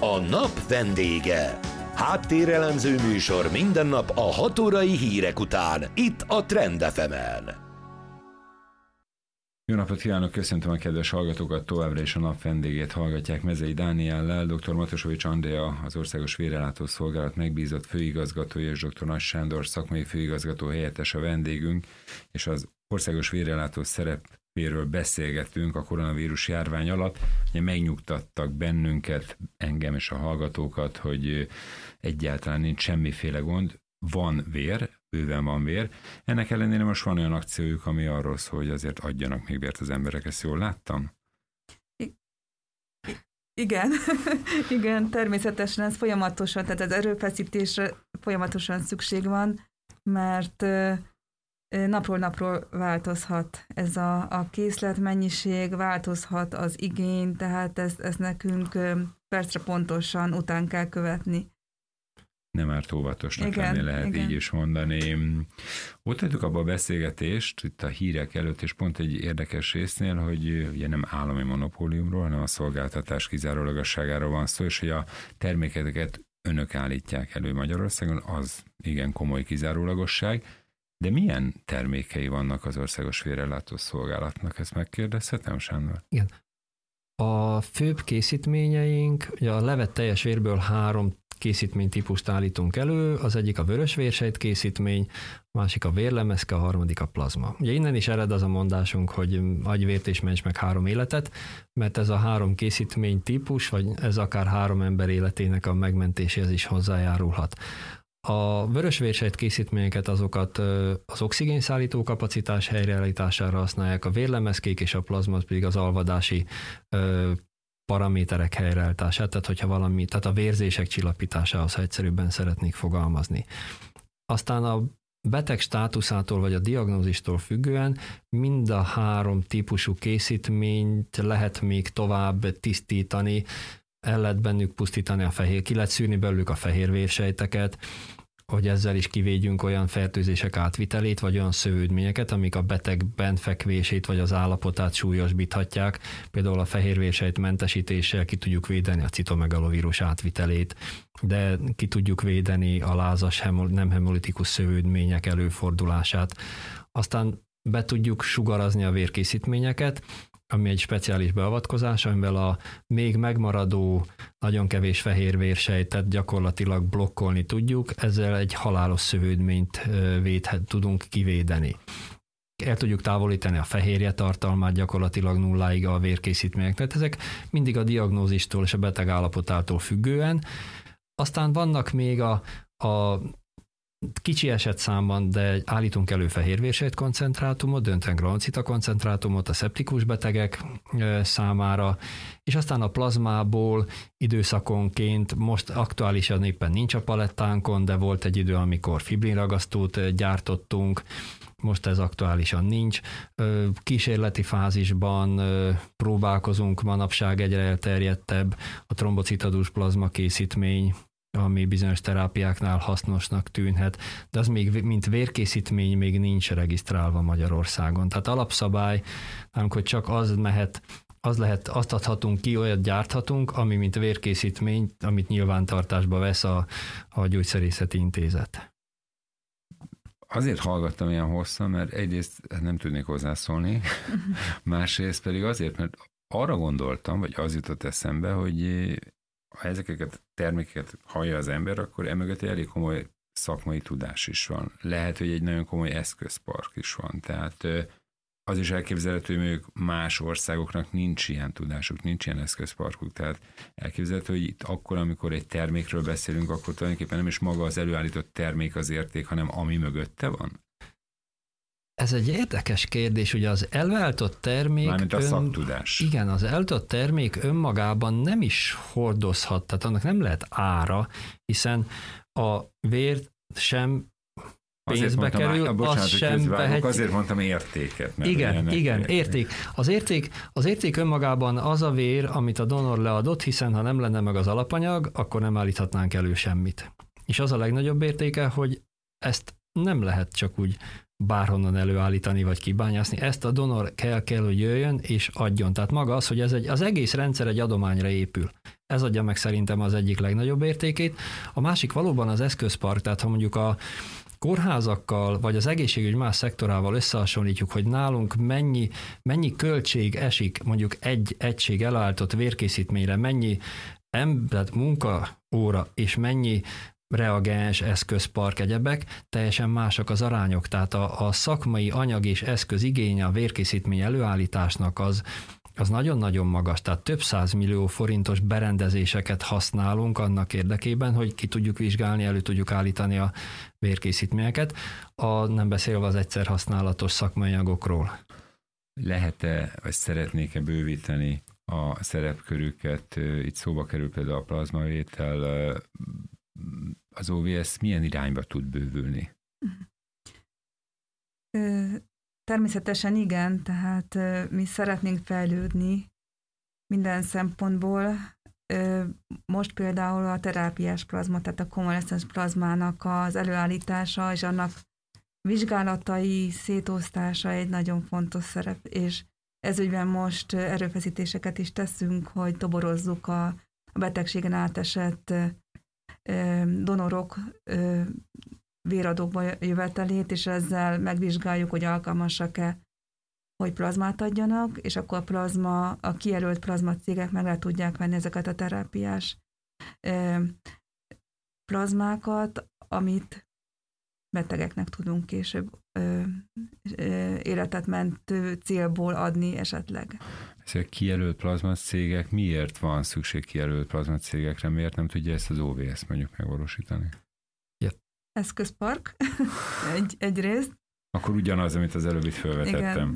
A nap vendége. Háttérelemző műsor minden nap a 6 órai hírek után, itt a Trend FM-en. Jó napot kívánok, köszöntöm a kedves hallgatókat, továbbra is a nap vendégét hallgatják Mezei Dániellel, dr. Matosovics Andrea, az Országos Vérellátó Szolgálat megbízott főigazgatója, és dr. Nagy Sándor, szakmai főigazgató helyettes a vendégünk, és az Országos Vérellátó szerepéről beszélgettünk a koronavírus járvány alatt. Ugye megnyugtattak bennünket, engem és a hallgatókat, hogy egyáltalán nincs semmiféle gond, van vér, bőven van vér. Ennek ellenére most van olyan akciójuk, ami arról szól, hogy azért adjanak még vért az emberek, ezt jól láttam? Igen, igen, természetesen ez folyamatosan, tehát az erőfeszítésre folyamatosan szükség van, mert napról napról változhat ez a készletmennyiség, változhat az igény, tehát ezt nekünk percre pontosan után kell követni. Nem árt óvatosnak lenni, lehet igen. Így is mondani. Ott hagytuk abba a beszélgetést, itt a hírek előtt, és pont egy érdekes résznél, hogy ugye nem állami monopóliumról, hanem a szolgáltatás kizárólagosságáról van szó, és hogy a termékeket önök állítják elő Magyarországon, az igen komoly kizárólagosság. De milyen termékei vannak az Országos Vérellátó Szolgálatnak? Ezt megkérdezhetem, Sándor? Igen. A főbb készítményeink, ugye a levett teljes vérből 3 készítménytípust állítunk elő, az egyik a vörösvérsejt készítmény, a másik a vérlemezke, a harmadik a plazma. Ugye innen is ered az a mondásunk, hogy adj vért és ments meg 3 életet, mert ez a 3 készítménytípus, vagy ez akár 3 ember életének a megmentéséhez is hozzájárulhat. A vörösvérsejt készítményeket azokat az oxigénszállító kapacitás helyreállítására használják, a vérlemezkék és a plazma pedig az alvadási paraméterek helyreállítását, tehát a vérzések csillapításához, ha egyszerűbben szeretnék fogalmazni. Aztán a beteg státuszától vagy a diagnózistól függően mind a 3 típusú készítményt lehet még tovább tisztítani, el lehet bennük pusztítani ki lehet szűrni belőlük a fehér vérsejteket, hogy ezzel is kivédjünk olyan fertőzések átvitelét, vagy olyan szövődményeket, amik a beteg bentfekvését vagy az állapotát súlyosbíthatják. Például a fehérvérsejt mentesítéssel ki tudjuk védeni a citomegalovírus átvitelét, de ki tudjuk védeni a lázas nem hemolitikus szövődmények előfordulását. Aztán be tudjuk sugarazni a vérkészítményeket, ami egy speciális beavatkozás, amivel a még megmaradó, nagyon kevés fehérvérsejtet gyakorlatilag blokkolni tudjuk, ezzel egy halálos szövődményt tudunk kivédeni. El tudjuk távolítani a fehérje tartalmát gyakorlatilag nulláig a vérkészítményeknek. Tehát ezek mindig a diagnózistól és a beteg állapotától függően. Aztán vannak még a kicsi esetszámban, de állítunk elő fehérvérsejt koncentrátumot, döntően granulocita koncentrátumot a szeptikus betegek számára, és aztán a plazmából időszakonként, most aktuálisan éppen nincs a palettánkon, de volt egy idő, amikor fibrinragasztót gyártottunk, most ez aktuálisan nincs. Kísérleti fázisban próbálkozunk, manapság egyre elterjedtebb a trombocitadus plazma készítmény, ami bizonyos terápiáknál hasznosnak tűnhet, de az még mint vérkészítmény még nincs regisztrálva Magyarországon. Tehát alapszabály, hogy csak az lehet, azt adhatunk ki, olyat gyárthatunk, ami mint vérkészítmény, amit nyilvántartásba vesz a Gyógyszerészeti Intézet. Azért hallgattam ilyen hosszan, mert egyrészt nem tudnék hozzászólni, másrészt pedig azért, mert arra gondoltam, vagy az jutott eszembe, hogy ha ezeket a termékeket hallja az ember, akkor emögött egy elég komoly szakmai tudás is van. Lehet, hogy egy nagyon komoly eszközpark is van. Tehát az is elképzelhető, hogy mondjuk más országoknak nincs ilyen tudásuk, nincs ilyen eszközparkuk. Tehát elképzelhető, hogy itt akkor, amikor egy termékről beszélünk, akkor tulajdonképpen nem is maga az előállított termék az érték, hanem ami mögötte van. Ez egy érdekes kérdés, ugye az előállított termék... Mármint a szaktudás. Igen, az előállított termék önmagában nem is hordozhat, tehát annak nem lehet ára, hiszen a vér sem pénzbe kerül, az sem vehet... Azért mondtam értéket. Igen, érték. Az érték önmagában az a vér, amit a donor leadott, hiszen ha nem lenne meg az alapanyag, akkor nem állíthatnánk elő semmit. És az a legnagyobb értéke, hogy ezt nem lehet csak úgy bárhonnan előállítani vagy kibányászni, ezt a donor kell, hogy jöjjön és adjon. Tehát maga az, hogy az egész rendszer egy adományra épül. Ez adja meg szerintem az egyik legnagyobb értékét. A másik valóban az eszközpark, tehát ha mondjuk a kórházakkal, vagy az egészségügy más szektorával összehasonlítjuk, hogy nálunk mennyi költség esik mondjuk egy egység elállított vérkészítményre, mennyi munkaóra és mennyi reagens, eszközpark, egyebek, teljesen mások az arányok. Tehát a szakmai anyag és eszköz igénye a vérkészítmény előállításnak az nagyon-nagyon magas, tehát több 100 millió forintos berendezéseket használunk annak érdekében, hogy ki tudjuk vizsgálni, elő tudjuk állítani a vérkészítményeket, nem beszélve az egyszer használatos szakmai anyagokról. Lehet-e, vagy szeretnék-e bővíteni a szerepkörüket? Itt szóba kerül például a plazmavétel, az OVS milyen irányba tud bővülni? Természetesen igen, tehát mi szeretnénk fejlődni minden szempontból. Most például a terápiás plazma, tehát a konvaleszcens plazmának az előállítása és annak vizsgálatai, szétosztása egy nagyon fontos szerep, és ezügyben most erőfeszítéseket is teszünk, hogy toborozzuk a betegségen átesett donorok véradókba jövetelét, és ezzel megvizsgáljuk, hogy alkalmasak-e, hogy plazmát adjanak, és akkor a kijelölt plazmacégek meg le tudják venni ezeket a terápiás plazmákat, amit betegeknek tudunk később életet mentő célból adni esetleg. Ezek kijelölt plazmacégek, miért van szükség kijelölt plazmacégekre, miért nem tudja ezt az OVS mondjuk megvalósítani? Eszközpark egyrészt. Akkor ugyanaz, amit az előbb itt felvetettem.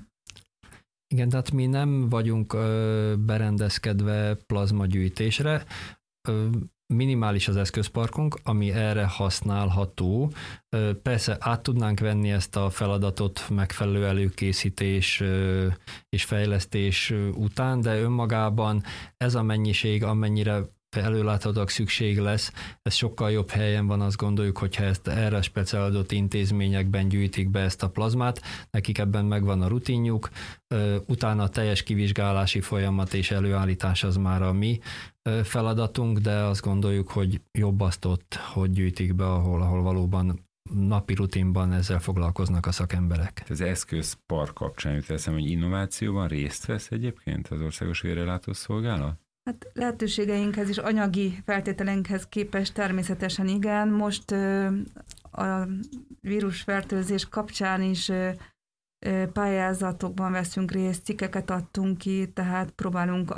Igen, tehát mi nem vagyunk berendezkedve plazmagyűjtésre. Minimális az eszközparkunk, ami erre használható. Persze át tudnánk venni ezt a feladatot megfelelő előkészítés és fejlesztés után, de önmagában ez a mennyiség, amennyire előláthatóak szükség lesz, ez sokkal jobb helyen van, azt gondoljuk, hogyha ezt erre specializálódott intézményekben gyűjtik be ezt a plazmát, nekik ebben megvan a rutinjuk, utána a teljes kivizsgálási folyamat és előállítás az már a mi feladatunk, de azt gondoljuk, hogy jobb azt ott, hogy gyűjtik be, ahol valóban napi rutinban ezzel foglalkoznak a szakemberek. Az eszközpark kapcsán jut eszembe, hogy innovációban részt vesz egyébként az Országos Vérellátó Szolgálat? Hát lehetőségeinkhez és anyagi feltételeinkhez képest természetesen igen. Most a vírusfertőzés kapcsán is pályázatokban veszünk részt, cikkeket adtunk ki, tehát próbálunk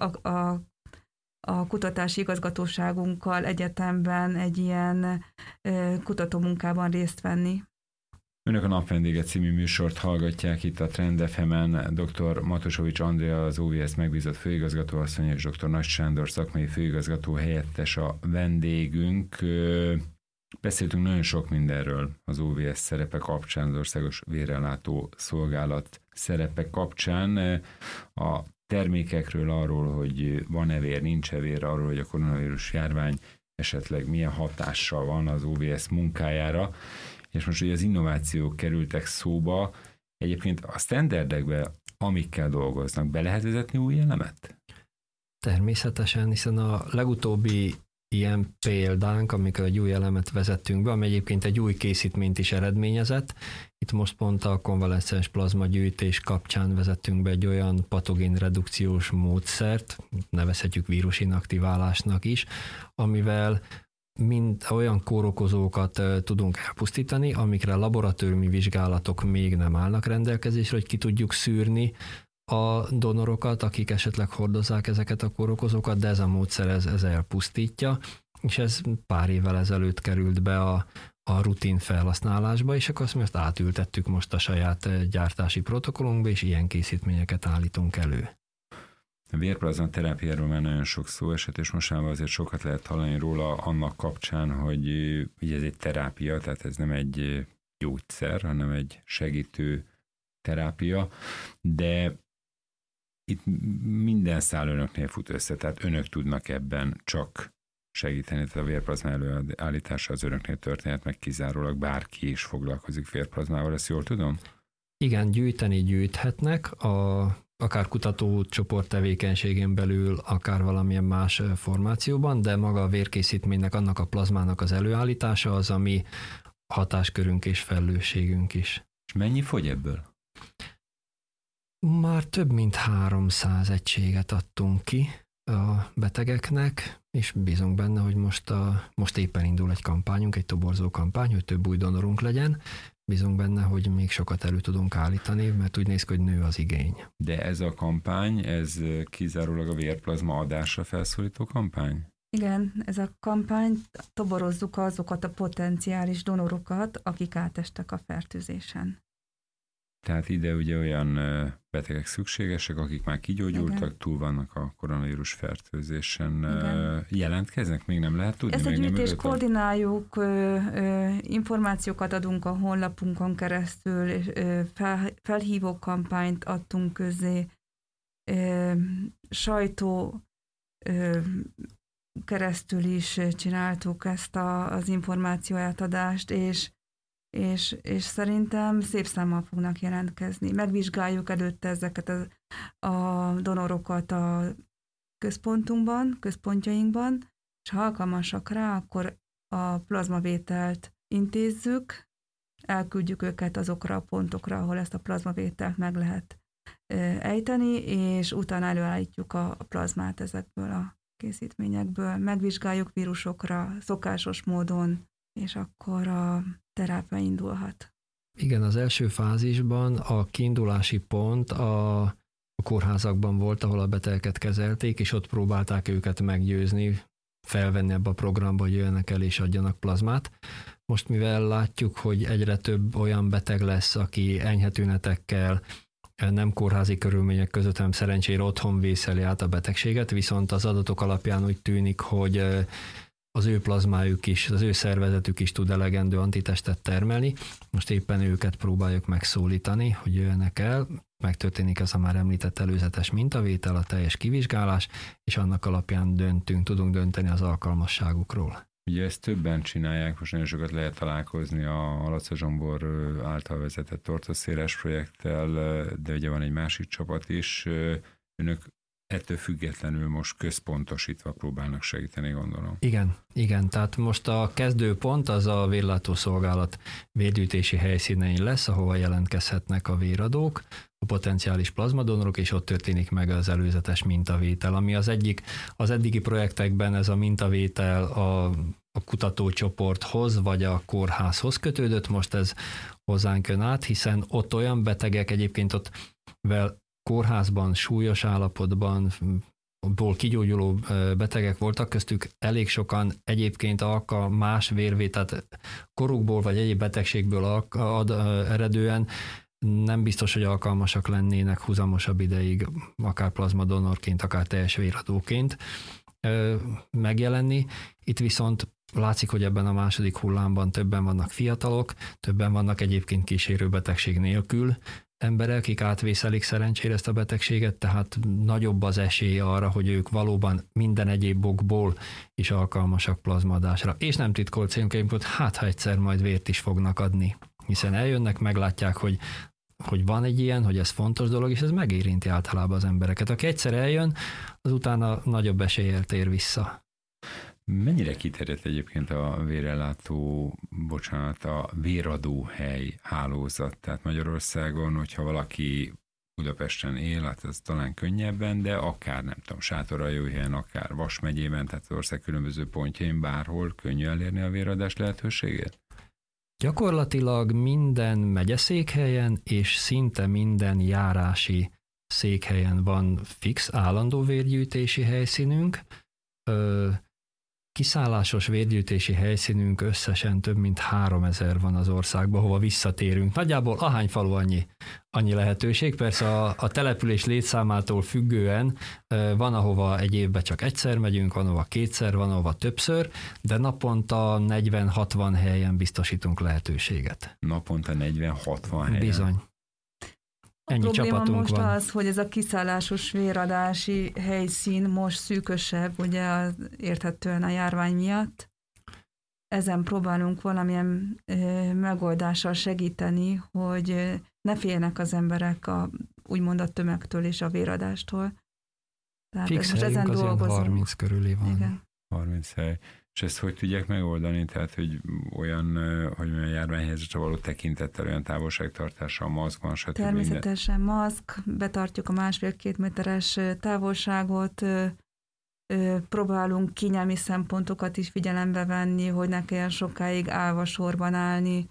a kutatási igazgatóságunkkal egyetemben egy ilyen kutatómunkában részt venni. Önök a Napvendége című műsort hallgatják itt a Trend FM-en. Dr. Matosovics Andrea, az OVS megbízott főigazgatóasszony, és dr. Nagy Sándor szakmai főigazgató helyettes a vendégünk. Beszéltünk nagyon sok mindenről az OVS szerepe kapcsán, az Országos Vérellátó Szolgálat szerepe kapcsán. A termékekről, arról, hogy van-e vér, nincs-e vér, arról, hogy a koronavírus járvány esetleg milyen hatással van az OVS munkájára. És most, hogy az innovációk kerültek szóba, egyébként a standardekbe, amikkel dolgoznak, be lehet vezetni új elemet? Természetesen, hiszen a legutóbbi ilyen példánk, amikor egy új elemet vezettünk be, ami egyébként egy új készítményt is eredményezett. Itt most pont a konvaleszcens plazmagyűjtés kapcsán vezettünk be egy olyan patogén redukciós módszert, nevezhetjük vírusinaktiválásnak is, amivel mind olyan kórokozókat tudunk elpusztítani, amikre laboratóriumi vizsgálatok még nem állnak rendelkezésre, hogy ki tudjuk szűrni a donorokat, akik esetleg hordozzák ezeket a kórokozókat, de ez a módszer ez elpusztítja, és ez pár évvel ezelőtt került be a rutin felhasználásba, és akkor azt átültettük most a saját gyártási protokollunkba, és ilyen készítményeket állítunk elő. A vérplazma terápiáról már nagyon sok szó esett, és mostában azért sokat lehet hallani róla annak kapcsán, hogy ugye ez egy terápia, tehát ez nem egy gyógyszer, hanem egy segítő terápia, de itt minden szál önöknél fut össze, tehát önök tudnak ebben csak segíteni, tehát a vérplazma előállítása az önöknél történhet, meg kizárólag bárki is foglalkozik vérplazmával, ezt jól tudom? Igen, gyűjteni gyűjthetnek, a akár kutatócsoport tevékenységén belül, akár valamilyen más formációban, de maga a vérkészítménynek, annak a plazmának az előállítása az, ami hatáskörünk és felelősségünk is. És mennyi fogy ebből? Már több mint 300 egységet adtunk ki a betegeknek, és bízunk benne, hogy most éppen indul egy kampányunk, egy toborzó kampány, hogy több új donorunk legyen. Bízunk benne, hogy még sokat elő tudunk állítani, mert úgy néz ki, hogy nő az igény. De ez a kampány, ez kizárólag a vérplazma adásra felszólító kampány? Igen, ez a kampány, toborozzuk azokat a potenciális donorokat, akik átestek a fertőzésen. Tehát ide ugye olyan betegek szükségesek, akik már kigyógyultak, igen, túl vannak a koronavírus fertőzésen. Igen. Jelentkeznek? Még nem lehet tudni? Ezt a még gyűjtést koordináljuk, információkat adunk a honlapunkon keresztül, és felhívó kampányt adtunk közzé, sajtó keresztül is csináltuk ezt az információ átadást, és szerintem szép számmal fognak jelentkezni. Megvizsgáljuk előtte ezeket a donorokat a központjainkban, és ha alkalmasak rá, akkor a plazmavételt intézzük, elküldjük őket azokra a pontokra, ahol ezt a plazmavételt meg lehet ejteni, és utána előállítjuk a plazmát ezekből a készítményekből, megvizsgáljuk vírusokra szokásos módon, és akkor a terápia indulhat. Igen, az első fázisban a kiindulási pont a kórházakban volt, ahol a betegeket kezelték, és ott próbálták őket meggyőzni, felvenni ebbe a programba, hogy jöjjenek el és adjanak plazmát. Most mivel látjuk, hogy egyre több olyan beteg lesz, aki enyhe tünetekkel, nem kórházi körülmények között, hanem szerencsére otthon vészeli át a betegséget, viszont az adatok alapján úgy tűnik, hogy az ő plazmájuk is, az ő szervezetük is tud elegendő antitestet termelni. Most éppen őket próbáljuk megszólítani, hogy jöjjenek el, megtörténik ez a már említett előzetes mintavétel, a teljes kivizsgálás, és annak alapján tudunk dönteni az alkalmasságukról. Ugye ezt többen csinálják, most nagyon sokat lehet találkozni a Laca Zsombor által vezetett ortoszéles projekttel, de ugye van egy másik csapat is. Önök ettől függetlenül most központosítva próbálnak segíteni, gondolom. Igen, tehát most a kezdőpont az a vérlátószolgálat vérgyűjtési helyszínein lesz, ahova jelentkezhetnek a véradók, a potenciális plazmadonorok, és ott történik meg az előzetes mintavétel, ami az eddigi projektekben ez a mintavétel a kutatócsoporthoz, vagy a kórházhoz kötődött, most ez hozzánk jön át, hiszen ott olyan betegek egyébként ott kórházban, súlyos állapotban, ból kigyógyuló betegek voltak, köztük elég sokan egyébként más vérvételt korukból vagy egyéb betegségből eredően nem biztos, hogy alkalmasak lennének húzamosabb ideig, akár plazmadonorként, akár teljes véradóként megjelenni. Itt viszont látszik, hogy ebben a második hullámban többen vannak fiatalok, többen vannak egyébként kísérő betegség nélkül emberek, akik átvészelik szerencsére ezt a betegséget, tehát nagyobb az esély arra, hogy ők valóban minden egyéb okból is alkalmasak plazmaadásra. És nem titkolt célunk, hogy ha egyszer majd vért is fognak adni, hiszen eljönnek, meglátják, hogy van egy ilyen, hogy ez fontos dolog, és ez megérinti általában az embereket. Aki egyszer eljön, az utána nagyobb eséllyel tér vissza. Mennyire kiterjedt egyébként a véradóhely hálózat? Tehát Magyarországon, hogyha valaki Budapesten él, hát ez talán könnyebben, de akár, nem tudom, Sátoraljóhelyen, akár Vas megyében, tehát az ország különböző pontjain bárhol könnyű elérni a véradás lehetőséget? Gyakorlatilag minden megyeszékhelyen és szinte minden járási székhelyen van fix, állandó vérgyűjtési helyszínünk. Kiszállásos vérgyűjtési helyszínünk összesen több mint 3000 van az országban, hova visszatérünk. Nagyjából ahány falu annyi lehetőség. Persze a település létszámától függően van, ahova egy évben csak egyszer megyünk, van, ahova kétszer, van, ahova többször, de naponta 40-60 helyen biztosítunk lehetőséget. Naponta 40-60 helyen? Bizony. Ennyi a probléma csapatunk most van. az, hogy ez a kiszállásos véradási helyszín most szűkösebb, ugye érthetően a járvány miatt. Ezen próbálunk valamilyen megoldással segíteni, hogy ne féljenek az emberek úgymond a tömegtől és a véradástól. Tehát fix most helyünk ezen az dolgozunk. 30 körüli van. Igen. 30 hely. És ezt hogy tudják megoldani? Tehát, hogy olyan, hogy olyan járványhelyzetre való tekintettel, olyan távolságtartással, maszkban, stb. Természetesen maszk, betartjuk a 1,5-2 méteres távolságot, próbálunk kényelmi szempontokat is figyelembe venni, hogy ne kelljen sokáig állva sorban állni.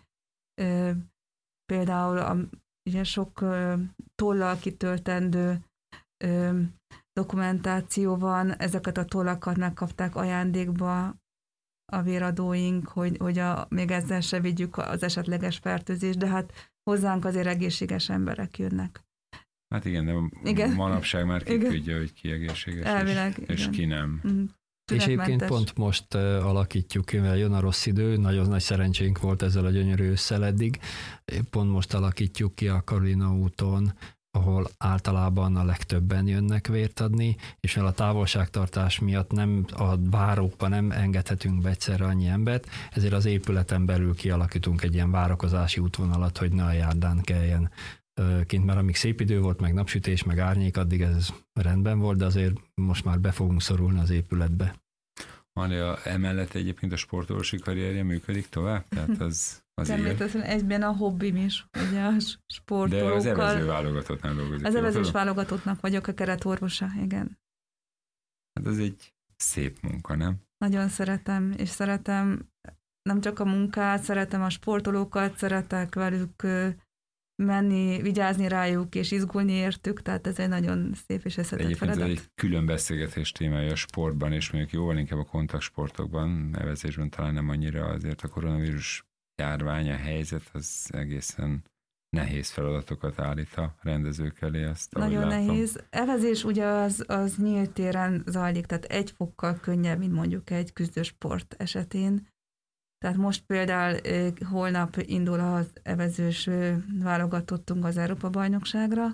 Például ugye sok tollal kitöltendő dokumentáció van, ezeket a tollakat megkapták ajándékba a véradóink, hogy még ezzel se vigyük az esetleges fertőzést, de hát hozzánk azért egészséges emberek jönnek. Hát igen, de manapság már ki tudja, hogy ki egészséges, elvileg, és ki nem. És egyébként pont most alakítjuk, mivel jön a rossz idő, nagyon nagy szerencsénk volt ezzel a gyönyörű ősszel eddig, pont most alakítjuk ki a Karolina úton, ahol általában a legtöbben jönnek vért adni, és mivel a távolságtartás miatt nem a várókban nem engedhetünk be egyszerre annyi embert, ezért az épületen belül kialakítunk egy ilyen várakozási útvonalat, hogy ne a járdán kelljen kint, mert amíg szép idő volt, meg napsütés, meg árnyék, addig ez rendben volt, de azért most már be fogunk szorulni az épületbe. Mária, emellett egyébként a sportolósi karrierje működik tovább? Tehát az természetesen egyben a hobbim is, ugye a sportolókkal. De az evező válogatottnál dolgozik. Az evezős válogatottnak vagyok a keretorvosa, igen. Hát ez egy szép munka, nem? Nagyon szeretem, és szeretem nem csak a munkát, szeretem a sportolókat, szeretek velük menni, vigyázni rájuk, és izgulni értük, tehát ez egy nagyon szép és összetett feladat. Egyébként egy külön beszélgetés témája a sportban, és mondjuk jóval inkább a kontaktsportokban, evezésben talán nem annyira, azért a koronavírus járvány, a helyzet, az egészen nehéz feladatokat állít a rendezők elé. Azt, nagyon látom. nehéz. Evezés ugye az nyílt téren zajlik, tehát egy fokkal könnyebb, mint mondjuk egy küzdősport esetén. Tehát most például holnap indul az evezős válogatottunk az Európa-bajnokságra,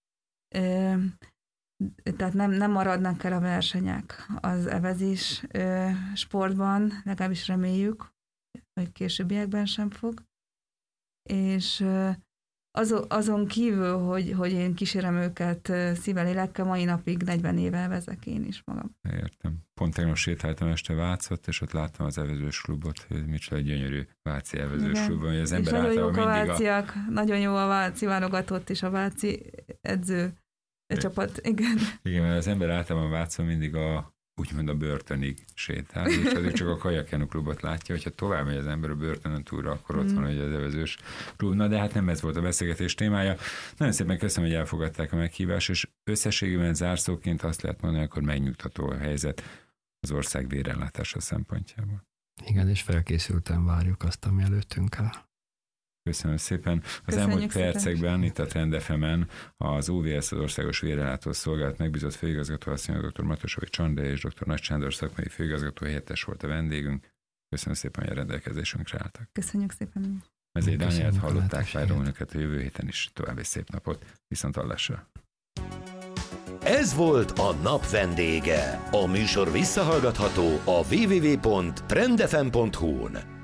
tehát nem maradnak el a versenyek az evezés sportban, legalábbis reméljük, hogy későbbiekben sem fog. És azon kívül, hogy én kísérem őket szívvel, lélekkel, mai napig 40 éve vezek én is magam. Értem. Pont tegnap sétáltam este Vácot, és ott láttam az evezős klubot, hogy micsoda gyönyörű váci evezős klub, hogy az ember nagyon jók a mindig váciak, nagyon jó a váci válogatott és a váci edző csapat, igen. Igen, mert az ember általában Vácon mindig úgymond a börtönig sétál, és azért csak a kajakjánu klubot látja, hogyha tovább megy az ember a börtönön túlra, akkor ott van ugye az evezős klub. Na, de hát nem ez volt a beszélgetés témája. Nagyon szépen köszönöm, hogy elfogadták a meghívást, és összességében zárszóként azt lehet mondani, akkor megnyugtató a helyzet az ország vérellátása szempontjából. Igen, és felkészülten várjuk azt, ami előttünk áll. Köszönöm szépen. Az elmúlt percekben itt a Trend FM-en az OVS, az Országos Vérellátó Szolgálat megbízott főigazgató asszony, dr. Matosovics Andrea és dr. Nagy Sándor szakmai főigazgató helyettes volt a vendégünk. Köszönöm szépen, hogy a rendelkezésünkre álltak. Köszönjük szépen. Mezei Dánielt hallották, várom önöket a jövő héten is. További szép napot, viszonthallásra. Ez volt a nap vendége. A műsor visszahallgatható a www.trendfm.hu-n.